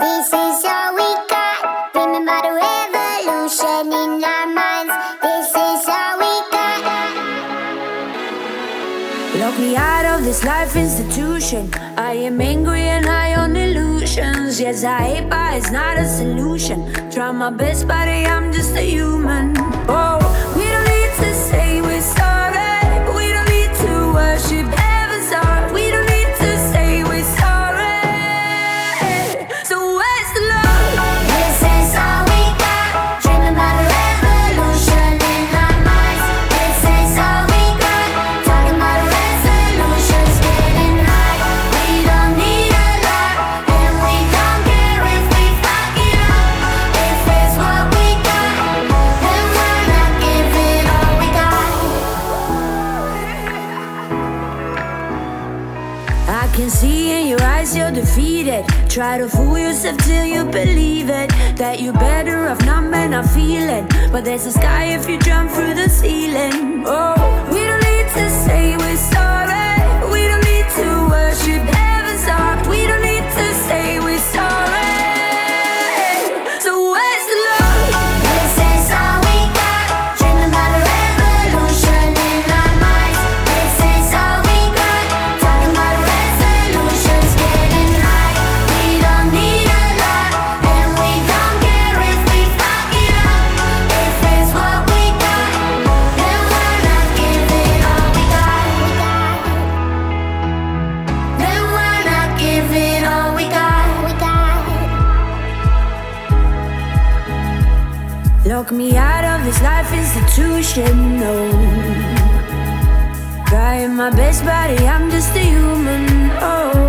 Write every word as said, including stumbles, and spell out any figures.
This is all we got. Remember the revolution in our minds. This is all we got. Lock me out of this life institution. I am angry and high on illusions. Yes, I hate, but it's not a solution. Try my best, but I'm just a human. Oh, we don't need to say we're sorry, but we don't need to worship heaven's heart. We don't need to say we're sorry. So where's the love? This is all we got. Dreaming about a revolution in our minds. This is all we got. Talking about a resolutions, getting high. We don't need a lot, and we don't care if we fuck it up. If it's what we got, then why not give it all we got? I can see in your eyes you're defeated. Try to fool yourself till you believe it, that you're better off numb and not feeling. But there's a sky if you jump through the ceiling. Oh, we don't need to say we're sorry. We don't need to worship heaven's heart. We don't need to say we're sorry. So where's the love? This is all we got. Dreaming about a revolution in our minds. This is all we got. Talking about resolutions, getting high. We don't need a lot, and we don't care if we fuck it up. If it's what we got, then why not give it all we got? Then why not give it all we got? We got. Lock me out of this life institution, no. Trying my best, buddy, I'm just a human, oh.